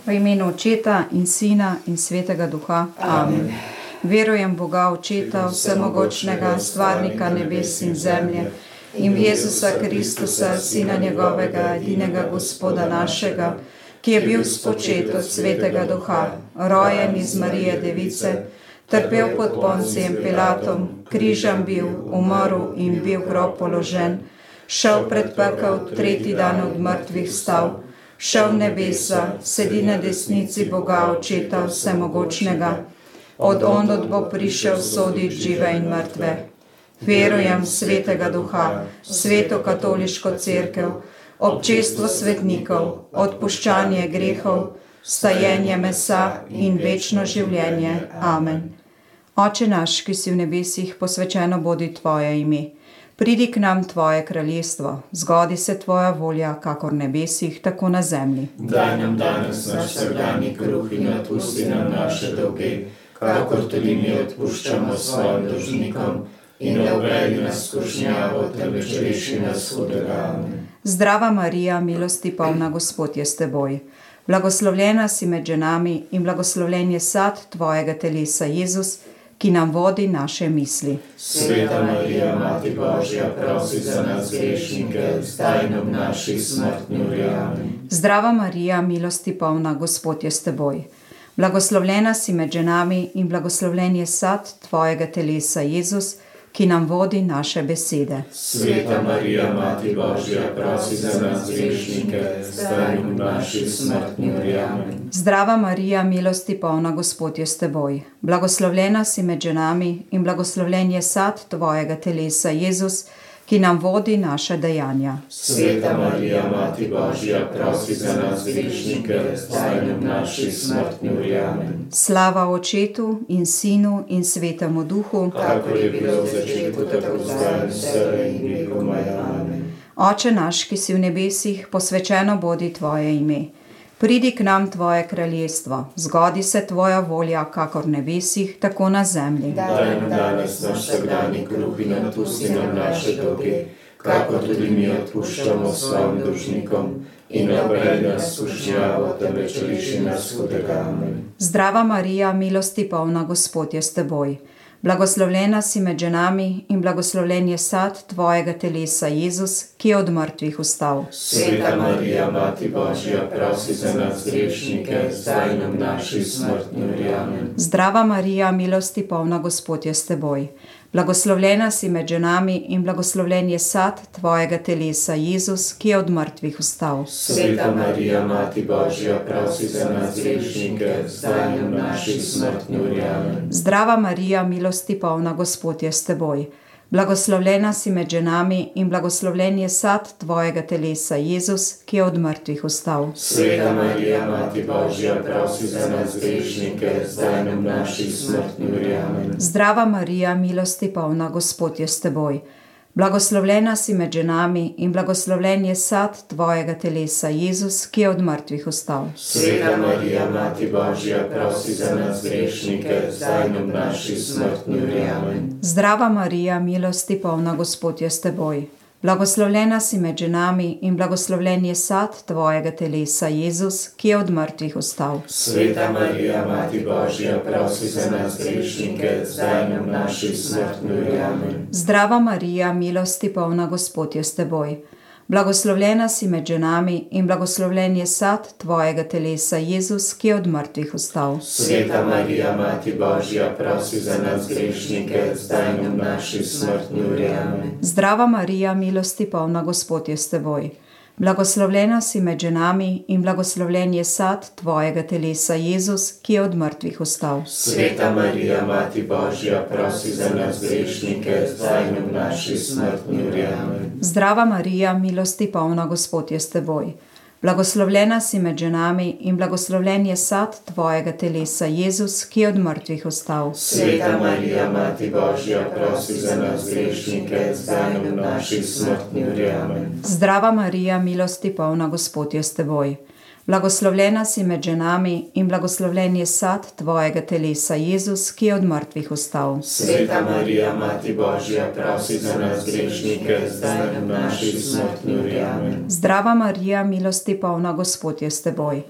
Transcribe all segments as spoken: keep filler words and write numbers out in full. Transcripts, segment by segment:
V imenu Očeta in Sina in Svetega Duha. Amen. Verujem Boga Očeta, vsemogočnega, stvarnika nebes in zemlje, in v Jezusa Kristusa, Sina njegovega, edinega Gospoda našega, ki je bil spočet od Svetega Duha, rojen iz Marije Device, trpel pod Poncijem Pilatom, križem bil, umrl in bil v grob položen, šel pred pekel, tretji dan od mrtvih vstal, šel v nebesa, sedi na desnici Boga Očeta vsemogočnega, od ondod bo prišel soditi žive in mrtve. Verujem v Svetega Duha, sveto katoliško cerkev, občestvo svetnikov, odpuščanje grehov, vstajenje mesa in večno življenje. Amen. Oče naš, ki si v nebesih, posvečeno bodi tvoje ime. Pridi k nam tvoje kraljestvo, zgodi se tvoja volja, kakor v nebesih, tako na zemlji. Daj nam danes naš vsakdanji kruh in odpusti nam naše dolge, kakor tudi mi odpuščamo svojim dolžnikom, in ne uvedi nas v skušnjavo, temveč reši nas hudega. Amen. Zdrava Marija, milosti polna, Gospod je s teboj. Blagoslovljena si med ženami in blagoslovljen je sad tvojega telesa, Jezus, ki nam vodi naše misli. Sveta Marija, Mati Božja, prosi za nas grešnike, zdaj in ob naši smrtni uri. Amen. Zdrava Marija, milosti polna, Gospod je s teboj. Blagoslovljena si med ženami in blagoslovljen je sad tvojega telesa, Jezus, ki nam vodi naše besede. Sveta Marija, Mati Božja, prosi za nas grešnike, zdaj in ob naši smrtni uri. Amen. Zdrava Marija, milosti polna, Gospod je s teboj. Blagoslovljena si med ženami in blagoslovljen je sad tvojega telesa, Jezus, ki nam vodi naše dejanja. Sveta Marija, Mati Božja, prosi za nas grešnike, zdaj in ob naši smrtni uri. Amen. Slava Očetu in Sinu in Svetemu Duhu, kakor je bilo v začetku, tako zdaj in vselej in vekomaj. Amen. Oče naš, ki si v nebesih, posvečeno bodi tvoje ime. Pridi k nam tvoje kraljestvo, zgodi se tvoja volja, kakor v nebesih, tako na zemlji. Daj nam danes naš vsakdanji kruh in odpusti nam naše dolge, kakor tudi mi odpuščamo svojim dolžnikom, in ne uvedi nas v skušnjavo, temveč reši nas hudega. Amen. Zdrava Marija, milosti polna, Gospod je s teboj. Blagoslovljena si med ženami in blagoslovljen je sad tvojega telesa, Jezus, ki je od mrtvih vstal. Sveta Marija, Mati Božja, prosi za nas grešnike, zdaj in ob naši smrtni uri. Amen. Zdrava Marija, milosti polna, Gospod je s teboj. Blagoslovljena si med ženami in blagoslovljen je sad tvojega telesa, Jezus, ki je od mrtvih vstal. Sveta Marija, Mati Božja, prosi za nas grešnike, zdaj in ob naši smrtni uri. Amen. Zdrava Marija, milosti polna, Gospod je s teboj. Blagoslovljena si med ženami in blagoslovljen je sad tvojega telesa, Jezus, ki je od mrtvih vstal. Sveta Marija, Mati Božja, prosi za nas grešnike, zdaj in ob naši smrtni uri. Amen. Zdrava Marija, milosti polna, Gospod je s teboj. Blagoslovljena si med ženami in blagoslovljen je sad tvojega telesa, Jezus, ki je od mrtvih vstal. Sveta Marija, Mati Božja, prosi za nas grešnike, zdaj in ob naši smrtni uri. Amen. Zdrava Marija, milosti polna, Gospod je s teboj. Blagoslovljena si med ženami in blagoslovljen je sad tvojega telesa, Jezus, ki je od mrtvih vstal. Sveta Marija, Mati Božja, prosi za nas grešnike, zdaj in ob naši smrtni uri. Amen. Zdrava Marija, milosti polna, Gospod je s teboj. Blagoslovljena si med ženami in blagoslovljen je sad tvojega telesa, Jezus, ki je od mrtvih vstal. Sveta Marija, Mati Božja, prosi za nas grešnike, zdaj in ob naši smrtni uri. Amen. Zdrava Marija, milosti polna, Gospod je s teboj. Blagoslovljena si med ženami in blagoslovljen je sad tvojega telesa, Jezus, ki je od mrtvih vstal. Sveta Marija, Mati Božja, prosi za nas grešnike, zdaj in ob naši smrtni uri. Amen. Zdrava Marija, milosti polna, Gospod je s teboj. Blagoslovljena si med ženami in blagoslovljen je sad tvojega telesa, Jezus, ki je od mrtvih vstal. Sveta Marija, Mati Božja, prosi za nas grešnike, zdaj in ob naši smrtni uri. Amen. Zdrava Marija, milosti polna, Gospod je s teboj. Blagoslovljena si med ženami in blagoslovljen je sad tvojega telesa, Jezus, ki je od mrtvih vstal. Sveta Marija, Mati Božja, prosi za nas grešnike, zdaj in ob naši smrtni uri. Amen. Zdrava Marija, milosti polna, Gospod je s teboj.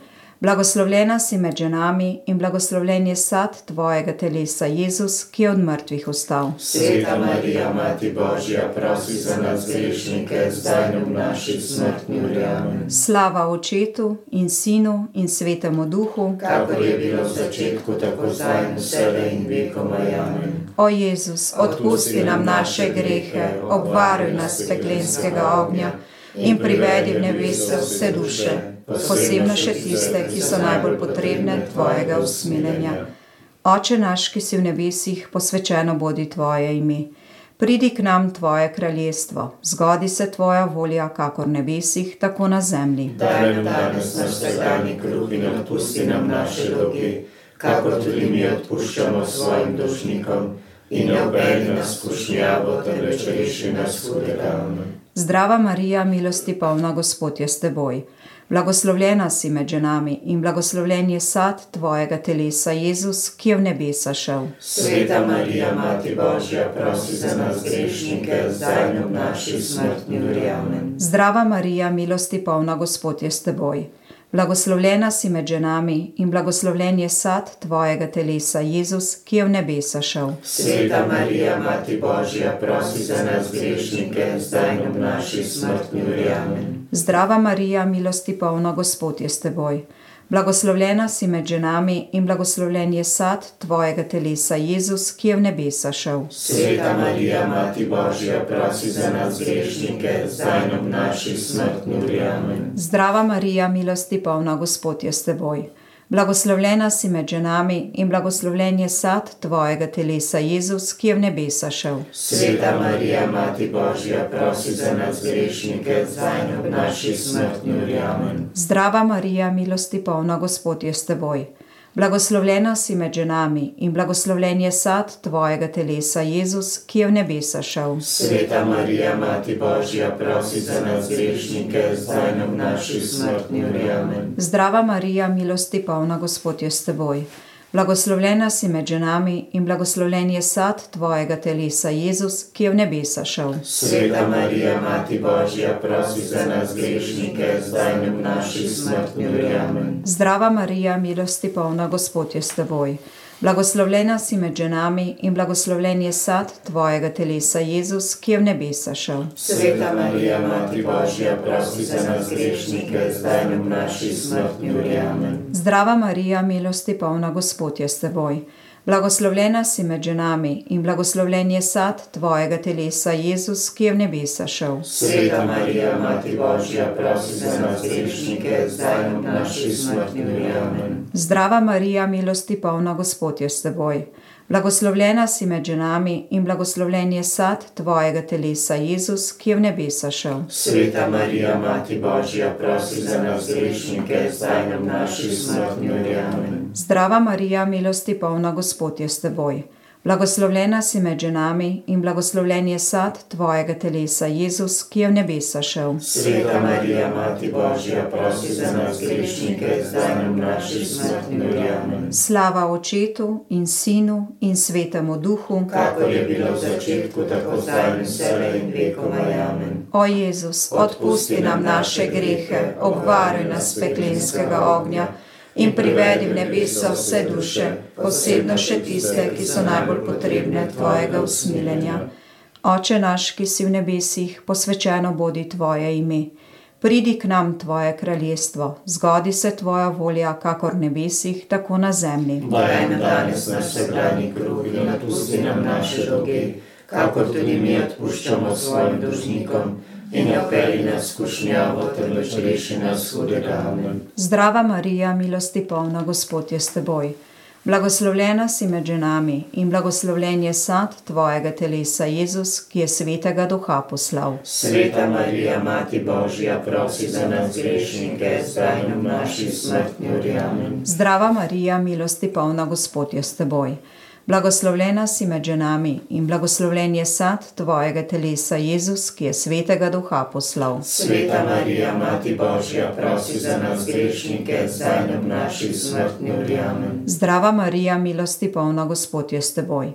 Blagoslovljena si med ženami in blagoslovljen je sad tvojega telesa, Jezus, ki je od mrtvih vstal. Sveta Marija, Mati Božja, prosi za nas grešnike, zdaj in v naši smrtni uri. Amen. Slava Očetu in Sinu in Svetemu Duhu, kakor je bilo v začetku, tako zdaj in vselej in vekomaj. Amen. O Jezus, odpusti nam naše grehe, obvaruj nas peklenskega ognja in privedi v nebesa vse duše, posebno še tiste, ki so najbolj potrebne tvojega usmiljenja. Oče naš, ki si v nebesih, posvečeno bodi tvoje ime. Pridi k nam tvoje kraljestvo, zgodi se tvoja volja, kakor v nebesih, tako na zemlji. Daj nam danes naš vsakdanji kruh in odpusti nam naše dolge, kakor tudi mi odpuščamo svojim dolžnikom, in ne uvedi nas v skušnjavo, temveč reši nas hudega. Amen. Zdrava Marija, milosti polna, Gospod je s teboj. Blagoslovljena si med ženami in blagoslovljen je sad tvojega telesa, Jezus, ki je v nebesa šel. Sveta Marija, Mati Božja, prosi za nas grešnike, zdaj in v naši smrtni uri. Amen. Zdrava Marija, milosti polna, Gospod je s teboj. Blagoslovljena si med ženami in blagoslovljen je sad tvojega telesa, Jezus, ki je v nebesa šel. Sveta Marija, Mati Božja, prosi za nas grešnike, zdaj in v naši smrtni uri. Amen. Zdrava Marija, milosti polna, Gospod je s teboj. Blagoslovljena si med ženami in blagoslovljen je sad tvojega telesa, Jezus, ki je v nebesa šel. Sveta Marija, Mati Božja, prosi za nas grešnike, zdaj in v naši smrtni uri. Amen. Zdrava Marija, milosti polna, Gospod je s teboj. Blagoslovljena si med ženami in blagoslovljen je sad tvojega telesa, Jezus, ki je v nebesa šel. Sveta Marija, Mati Božja, prosi za nas grešnike, zdaj in v naši smrtni uri. Amen. Zdrava Marija, milosti polna, Gospod je s teboj. Blagoslovljena si med ženami in blagoslovljen je sad tvojega telesa, Jezus, ki je v nebesa šel. Sveta Marija, Mati Božja, prosi za nas grešnike, zdaj in v naši smrtni uri. Amen. Zdrava Marija, milosti polna, Gospod je s teboj. Blagoslovljena si med ženami in blagoslovljen je sad tvojega telesa, Jezus, ki je v nebesa šel. Sveta Marija, Mati Božja, prosi za nas grešnike, zdaj in v naši smrtni uri. Amen. Zdrava Marija, milosti polna, Gospod je s teboj. Blagoslovljena si med ženami in blagoslovljen je sad tvojega telesa, Jezus, ki je v nebesa šel. Sveta Marija, Mati Božja, prosi za nas grešnike, zdaj in v naši smrtni uri. Amen. Zdrava Marija, milosti polna, Gospod je s teboj. Blagoslovljena si med ženami in blagoslovljen je sad tvojega telesa, Jezus, ki je v nebesa šel. Sveta Marija, Mati Božja, prosi za nas grešnike, zdaj in v naši smrtni uri. Amen. Zdrava Marija, milosti polna, Gospod je s teboj. Blagoslovljena si med ženami in blagoslovljen je sad tvojega telesa, Jezus, ki je v nebesa šel. Sveta Marija, Mati Božja, prosi za nas grešnike, zdaj in v naši smrtni uri. Amen. Zdrava Marija, milosti polna, Gospod je s teboj. Blagoslovljena si med ženami in blagoslovljen je sad tvojega telesa, Jezus, ki je v nebesa šel. Sveta Marija, Mati Božja, prosi za nas grešnike, zdaj in v naši smrtni uri. Amen. Slava Očetu in Sinu in Svetemu Duhu, kakor je bilo v začetku, tako zdaj in vselej in vekomaj. Amen. O Jezus, odpusti nam naše grehe, obvaruj nas peklenskega ognja in privedi v nebesa vse duše, posebno še tiste, ki so najbolj potrebne tvojega usmiljenja. Oče naš, ki si v nebesih, posvečeno bodi tvoje ime. Pridi k nam tvoje kraljestvo, zgodi se tvoja volja, kakor v nebesih, tako na zemlji. Daj nam danes naš vsakdanji kruh in odpusti nam naše dolge, kakor tudi mi odpuščamo svojim dolžnikom, in ne vpelji nas v skušnjavo, temveč reši nas hudega. Amen. Zdrava Marija, milosti polna, Gospod je s teboj. Blagoslovljena si med ženami in blagoslovljen je sad tvojega telesa, Jezus, ki je Svetega Duha poslal. Sveta Marija, Mati Božja, prosi za nas grešnike, zdaj in v naši smrtni uri. Amen. Zdrava Marija, milosti polna, Gospod je s teboj. Blagoslovljena si med ženami in blagoslovljen je sad tvojega telesa, Jezus, ki je Svetega Duha poslal. Sveta Marija, Mati Božja, prosi za nas grešnike, zdaj in v naši smrtni uri. Amen. Zdrava Marija, milosti polna, Gospod je s teboj.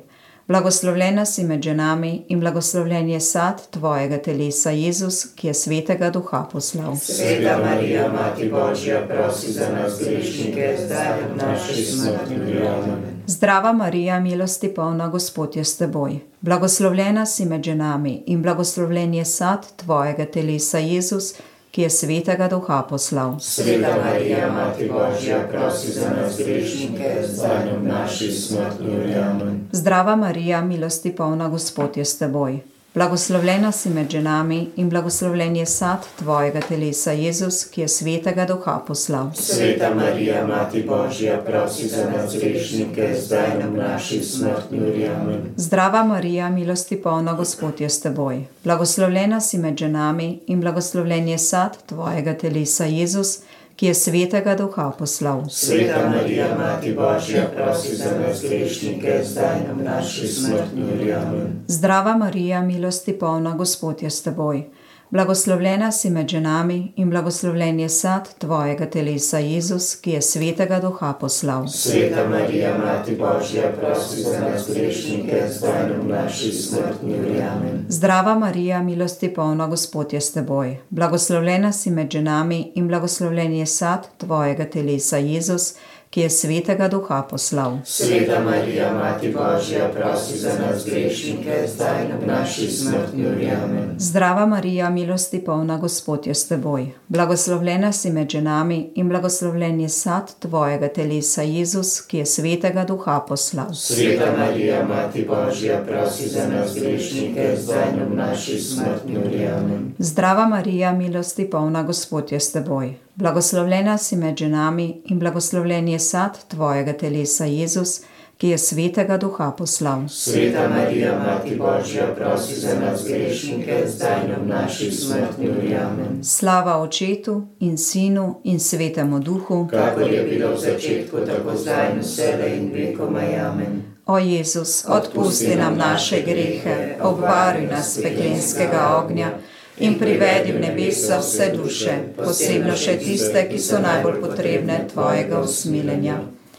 Blagoslovljena si med ženami in blagoslovljen je sad tvojega telesa, Jezus, ki je svetega duha poslal. Sveta Marija, Mati Božja, prosi za nas grešnike, zdaj in v naši smrtni uri. Amen. Zdrava Marija, milosti polna, Gospod je s teboj. Blagoslovljena si med ženami in blagoslovljen je sad tvojega telesa, Jezus, ki je svetega duha poslal. Sveta Marija, Mati Božja, prosi za nas grešnike, zdaj in v naši smrtni uri. Amen. Zdrava Marija, milosti polna, Gospod je s teboj. Blagoslovljena si med ženami in blagoslovljen je sad tvojega telesa, Jezus, ki je svetega duha poslal. Sveta Marija, Mati Božja, prosi za nas grešnike, zdaj in v naši smrtni uri. Amen. Zdrava Marija, milosti polna, Gospod je s teboj. Blagoslovljena si med ženami in blagoslovljen je sad tvojega telesa, Jezus, ki je svetega duha poslal. Sveta Marija, Mati Božja, prosi za nas grešnike, zdaj in v naši smrtni uri. Amen. Zdrava Marija, milosti polna, Gospod je s teboj. Blagoslovljena si med ženami in blagoslovljen je sad tvojega telesa, Jezus, ki je svetega duha poslal. Sveta Marija, Mati Božja, prosi za nas grešnike, zdaj in v naši smrtni uri. Amen. Zdrava Marija, milosti polna, Gospod je s teboj. Blagoslovljena si med ženami in blagoslovljen je sad tvojega telesa, Jezus, ki je svetega duha poslal. Sveta Marija, Mati Božja, prosi za nas grešnike, zdaj in v naši smrtni uri. Amen. Zdrava Marija, milosti polna, Gospod je s teboj. Blagoslovljena si med ženami in blagoslovljen je sad tvojega telesa, Jezus, ki je svetega duha poslal. Sveta Marija, Mati Božja, prosi za nas grešnike, zdaj in v naši smrtni uri. Amen. Zdrava Marija, milosti polna, Gospod je s teboj. Blagoslovljena si med ženami in blagoslovljen je sad tvojega telesa, Jezus, ki je svetega duha poslal. Sveta Marija, Mati Božja, prosi za nas grešnike, zdaj in v naši smrtni uri. Amen. Slava Očetu in Sinu in Svetemu Duhu, kakor je bilo v začetku, tako zdaj in vselej in vekomaj. Amen. O Jezus, odpusti nam naše grehe, obvaruj nas peklenskega ognja in privedi v nebesa vse duše, posebno še tiste, ki so najbolj potrebne tvojega usmiljenja.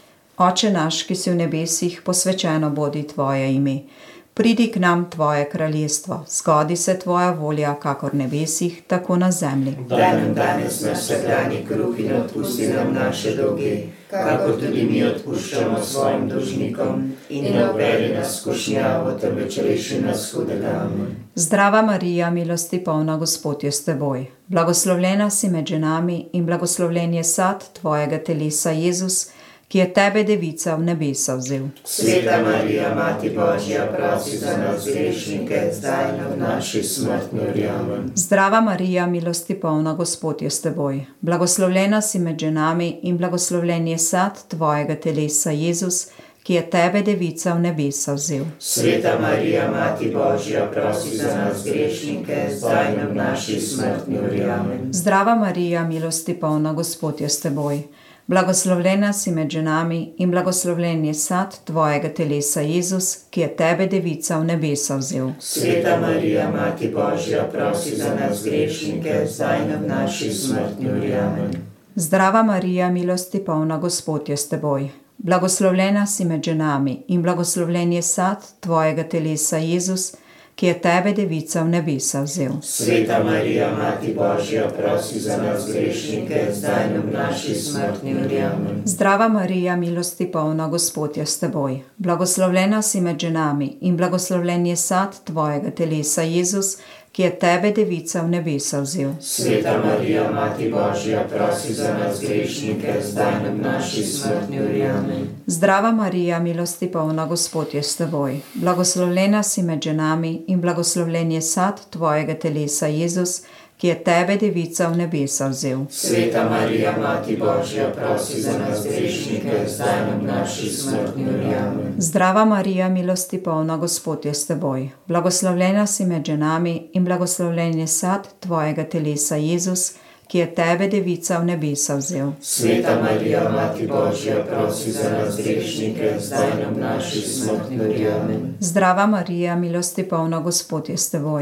Oče naš, ki si v nebesih, posvečeno bodi tvoje ime. Pridi k nam tvoje kraljestvo, zgodi se tvoja volja, kakor v nebesih, tako na zemlji. Daj nam danes naš vsakdanji kruh in odpusti nam naše dolge, kakor tudi mi odpuščamo svojim dolžnikom, in ne uvedi nas v skušnjavo, temveč reši nas hudega. Amen. Zdrava Marija, milosti polna, Gospod je s teboj. Blagoslovljena si med ženami in blagoslovljen je sad tvojega telesa, Jezus, ki je tebe, devica, v nebesa vzel. Sveta Marija, Mati Božja, prosi za nas grešnike, zdaj in v naši smrtni uri. Amen. Zdrava Marija, milosti polna, Gospod je s teboj. Blagoslovljena si med ženami in blagoslovljen je sad tvojega telesa, Jezus, ki je tebe, devica, v nebesa vzel. Sveta Marija, Mati Božja, prosi za nas grešnike, zdaj in v naši smrtni uri. Amen. Zdrava Marija, milosti polna, Gospod je s teboj. Blagoslovljena si med ženami in blagoslovljen je sad tvojega telesa, Jezus, ki je tebe, devica, v nebesa vzel. Sveta Marija, Mati Božja, prosi za nas grešnike, zdaj in v naši smrtni uri. Amen. Zdrava Marija, milosti polna, Gospod je s teboj. Blagoslovljena si med ženami in blagoslovljen je sad tvojega telesa, Jezus, ki je tebe, devica, v nebesa vzel. Sveta Marija, Mati Božja, prosi za nas grešnike, zdaj in v naši smrtni uri. Amen. Zdrava Marija, milosti polna, Gospod je s teboj. Blagoslovljena si med ženami in blagoslovljen je sad tvojega telesa, Jezus, ki je tebe, devica, v nebesa vzel. Sveta Marija, Mati Božja, prosi za nas grešnike, zdaj in v naši smrtni uri. Amen. Zdrava Marija, milosti polna, Gospod je s teboj. Blagoslovljena si med ženami in blagoslovljen je sad tvojega telesa, Jezus, ki je tebe, devica, v nebesa vzel. Sveta Marija, Mati Božja, prosi za nas grešnike, zdaj in v naši smrtni uri. Amen. Zdrava Marija, milosti polna, Gospod je s teboj. Blagoslovljena si med ženami in blagoslovljen je sad tvojega telesa, Jezus, ki je tebe, devica, v nebesa vzel. Sveta Marija, Mati Božja, prosi za nas grešnike, zdaj in v naši smrtni uri. Amen. Zdrava Marija, milosti polna, Gospod je s teboj.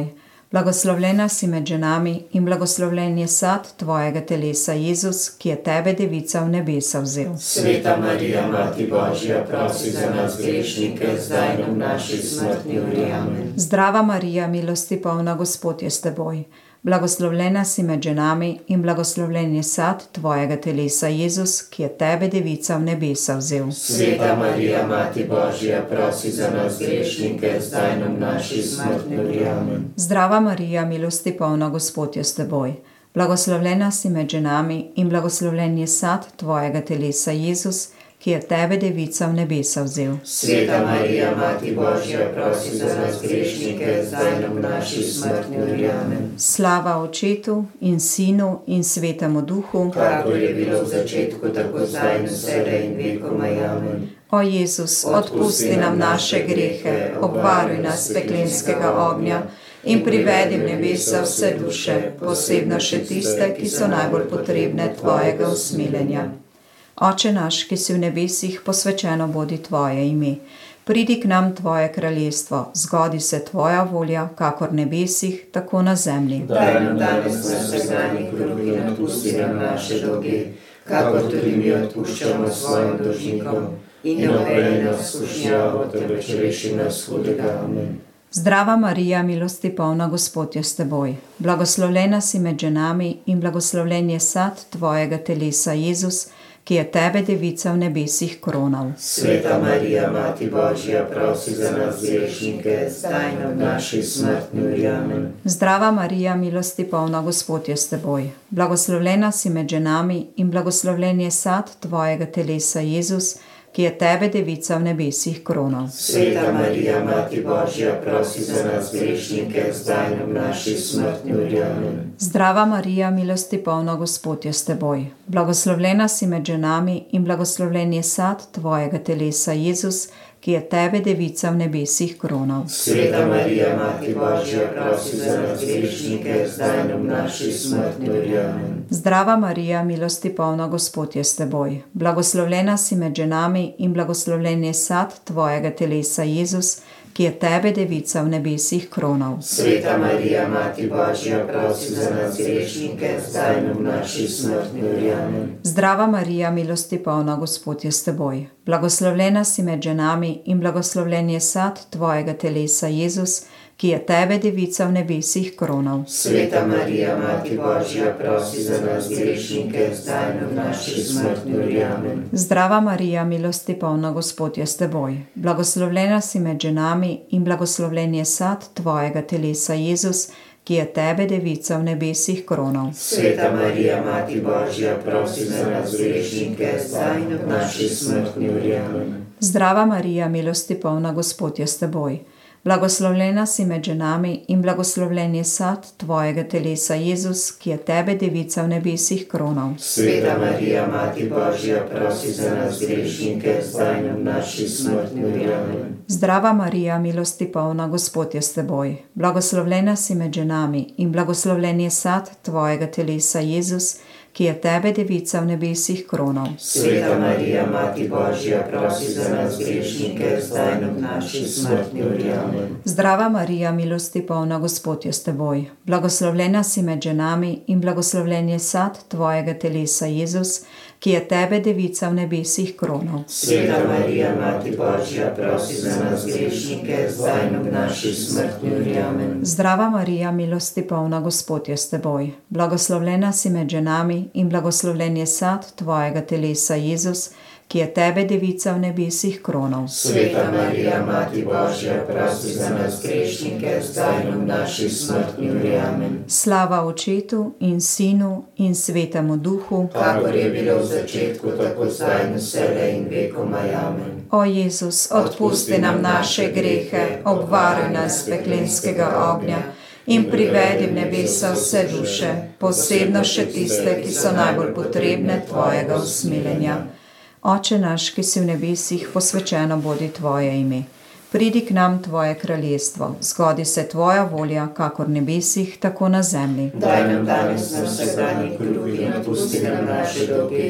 Blagoslovljena si med ženami in blagoslovljen je sad tvojega telesa, Jezus, ki je tebe, devica, v nebesa vzel. Sveta Marija, Mati Božja, prosi za nas grešnike, zdaj in v naši smrtni uri. Amen. Zdrava Marija, milosti polna, Gospod je s teboj. Blagoslovljena si med ženami in blagoslovljen je sad tvojega telesa, Jezus, ki je tebe, devica, v nebesa vzel. Sveta Marija, Mati Božja, prosi za nas grešnike, zdaj in v naši smrtni uri. Amen. Zdrava Marija, milosti polna, Gospod je s teboj. Blagoslovljena si med ženami in blagoslovljen je sad tvojega telesa, Jezus, ki je tebe, devica, v nebesa vzel. Sveta Marija, Mati Božja, prosi za nas grešnike, zdaj in v naši smrtni uri. Amen. Slava Očetu in Sinu in Svetemu Duhu, kakor je bilo v začetku, tako zdaj in vselej in vekomaj. Amen. O Jezus, odpusti nam naše grehe, obvaruj nas peklenskega ognja in privedi v nebesa vse duše, posebno še tiste, ki so najbolj potrebne tvojega usmiljenja. Oče naš, ki si v nebesih, posvečeno bodi tvoje ime. Pridi k nam tvoje kraljestvo, zgodi se tvoja volja, kakor v nebesih, tako na zemlji. Daj nam danes naš vsakdanji kruh in odpusti nam naše dolge, kakor tudi mi odpuščamo svojim dolžnikom. In ne uvedi nas v skušnjavo, temveč reši nas hudega. Amen. Zdrava Marija, milosti polna, Gospod je s teboj. Blagoslovljena si med ženami in blagoslovljen je sad tvojega telesa, Jezus, ki je tebe, devica, v nebesih kronal. Sveta Marija, Mati Božja, prosi za nas grešnike, zdaj in v naši smrtni uri. Amen. Zdrava Marija, milosti polna, Gospod je s teboj. Blagoslovljena si med ženami in blagoslovljen je sad tvojega telesa, Jezus, ki je tebe, devica, v nebesih kronal. Sveta Marija, Mati Božja, prosi za nas grešnike, zdaj in v naši smrtni uri. Amen. Zdrava Marija, milosti polna, Gospod je s teboj. Blagoslovljena si med ženami in blagoslovljen je sad tvojega telesa, Jezus, ki je tebe, devica, v nebesih kronal. Sveta Marija, Mati Božja, prosi za nas grešnike, zdaj in v naši smrtni uri. Amen. Zdrava Marija, milosti polna, Gospod je s teboj. Blagoslovljena si med ženami in blagoslovljen je sad tvojega telesa, Jezus, ki je tebe, devica, v nebesih kronal. Sveta Marija, Mati Božja, prosi za nas grešnike, zdaj in v naši smrtni uri. Amen. Zdrava Marija, milosti polna, Gospod je s teboj. Blagoslovljena si med ženami in blagoslovljen je sad tvojega telesa, Jezus, ki je tebe, devica, v nebesih kronal. Sveta Marija, Mati Božja, prosi za nas grešnike, zdaj in v naši smrtni uri. Amen. Zdrava Marija, milosti polna, Gospod je s teboj. Blagoslovljena si med ženami in blagoslovljen je sad tvojega telesa, Jezus, ki je tebe, devica, v nebesih kronal. Sveta Marija, Mati Božja, prosi za nas grešnike, zdaj in v naši smrtni uri. Amen. Zdrava Marija, milosti polna, Gospod je s teboj. Blagoslovljena si med ženami in blagoslovljen je sad tvojega telesa, Jezus, ki je tebe, devica, v nebesih kronal. Sveta Marija, Mati Božja, prosi za nas grešnike, zdaj in v naši smrtni uri. Amen. Zdrava Marija, milosti polna, Gospod je s teboj. Blagoslovljena si med ženami in blagoslovljen je sad tvojega telesa, Jezus, ki je tebe, devica, v nebesih kronal. Sveta Marija, Mati Božja, prosi za nas grešnike, zdaj in v naši smrtni uri. Amen. Zdrava Marija, milosti polna, Gospod je s teboj. Blagoslovljena si med ženami in blagoslovljen je sad tvojega telesa, Jezus, ki je tebe, devica, v nebesih kronal. Sveta Marija, Mati Božja, prosi za nas grešnike, zdaj in v naši smrtni uri. Amen. Zdrava Marija, milosti polna, Gospod je s teboj. Blagoslovljena si med ženami in blagoslovljen je sad tvojega telesa, Jezus, ki je tebe, devica, v nebesih kronal. Sveta Marija, Mati Božja, prosi za nas grešnike, zdaj in v naši smrtni uri. Amen. Slava Očetu in Sinu in Svetemu Duhu, kakor je bilo v začetku, tako zdaj in vselej in vekomaj. Amen. O Jezus, odpusti nam naše grehe, obvaruj nas peklenskega ognja in privedi v nebesa vse duše, posebno še tiste, ki so najbolj potrebne tvojega usmiljenja. Oče naš, ki si v nebesih, posvečeno bodi tvoje ime. Pridi k nam tvoje kraljestvo, zgodi se tvoja volja, kakor v nebesih, tako na zemlji. Daj nam danes naš vsakdanji kruh in odpusti nam naše dolge,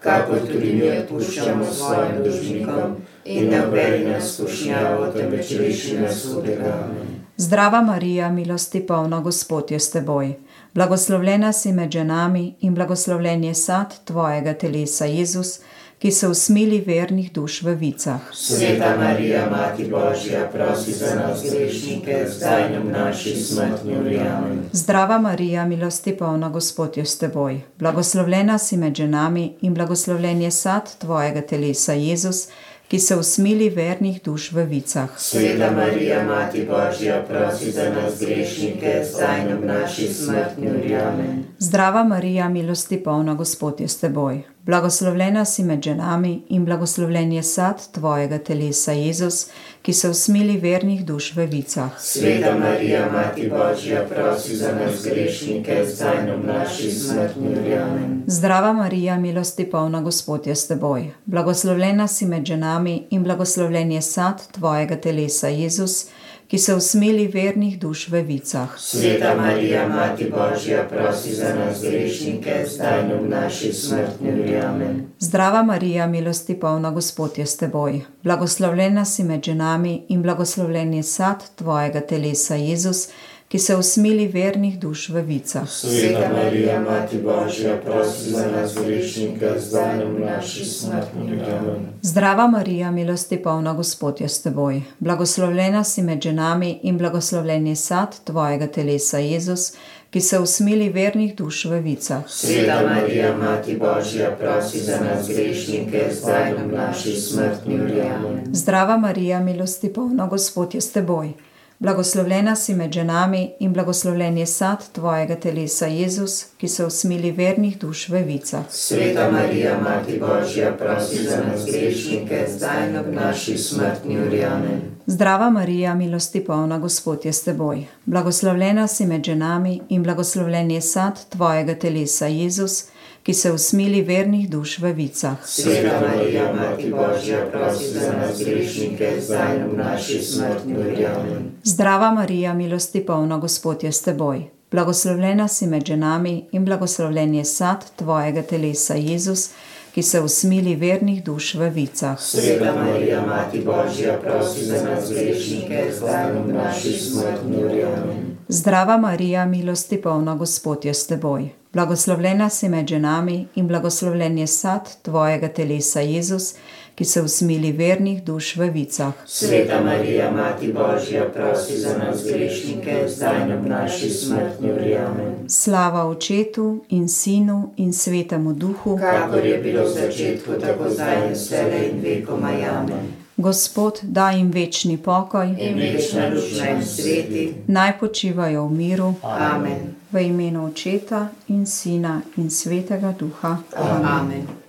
kakor tudi mi odpuščamo svojim dolžnikom, in ne uvedi nas v skušnjavo, temveč reši nas hudega. Amen. Zdrava Marija, milosti polna, Gospod je s teboj. Blagoslovljena si med ženami in blagoslovljen je sad tvojega telesa, Jezus, ki se usmili vernih duš v vicah. Sveta Marija, Mati Božja, prosi za nas grešnike, zdaj in v naši smrtni uri. Amen. Zdrava Marija, milosti polna, Gospod je s teboj. Blagoslovljena si med ženami in blagoslovljen je sad tvojega telesa, Jezus, ki se usmili vernih duš v vicah. Sveta Marija, Mati Božja, prosi za nas grešnike, zdaj in v naši smrtni uri. Amen. Zdrava Marija, milosti polna, Gospod je s teboj. Blagoslovljena si med ženami in blagoslovljen je sad tvojega telesa, Jezus, ki se usmili vernih duš v vicah. Sveta Marija, Mati Božja, prosi za nas grešnike, zdaj in v naši smrtni uri. Amen. Zdrava Marija, milosti polna, Gospod je s teboj. Blagoslovljena si med ženami in blagoslovljen je sad tvojega telesa, Jezus, ki se usmili vernih duš v vicah. Sveta Marija, Mati Božja, prosi za nas grešnike, zdaj in v naši smrtni uri. Amen. Zdrava Marija, milosti polna, Gospod je s teboj. Blagoslovljena si med ženami in blagoslovljen je sad tvojega telesa, Jezus, ki se usmili vernih duš v vicah. Sveta Marija, Mati Božja, prosi za nas grešnike, zdaj in v naši smrtni uri. Amen. Zdrava Marija, milosti polna, Gospod je s teboj. Blagoslovljena si med ženami in blagoslovljen je sad tvojega telesa, Jezus, ki se usmili vernih duš v vicah. Sveta Marija, Mati Božja, prosi za nas grešnike, zdaj in v naši smrtni uri. Amen. Zdrava Marija, milosti polna, Gospod je s teboj. Blagoslovljena si med ženami in blagoslovljen je sad tvojega telesa, Jezus, ki se usmili vernih duš v vicah. Sveta Marija, Mati Božja, prosi za nas grešnike, zdaj in v naši smrtni uri. Amen. Zdrava Marija, milosti polna, Gospod je s teboj. Blagoslovljena si med ženami in blagoslovljen je sad tvojega telesa, Jezus, ki se usmili vernih duš v vicah. Sveta Marija, Mati Božja, prosi za nas grešnike, zdaj in v naši smrtni uri. Amen. Zdrava Marija, milosti polna, Gospod je s teboj. Blagoslovljena si med ženami in blagoslovljen je sad tvojega telesa, Jezus, ki se usmili vernih duš v vicah. Sveta Marija, Mati Božja, prosi za nas grešnike, zdaj in v naši smrtni uri. Amen. Zdrava Marija, milosti polna, Gospod je s teboj. Blagoslovljena si med ženami in blagoslovljen je sad tvojega telesa, Jezus, ki se usmili vernih duš v vicah. Sveta Marija, Mati Božja, prosi za nas grešnike, zdaj in v naši smrtni uri. Amen. Slava Očetu in Sinu in Svetemu Duhu, kakor je bilo v začetku, tako zdaj in vselej in vekomaj. Amen. Gospod, daj jim večni pokoj In večna duša jim sveti. naj počivajo v miru. Amen. V imenu Očeta in Sina in Svetega Duha. Amen.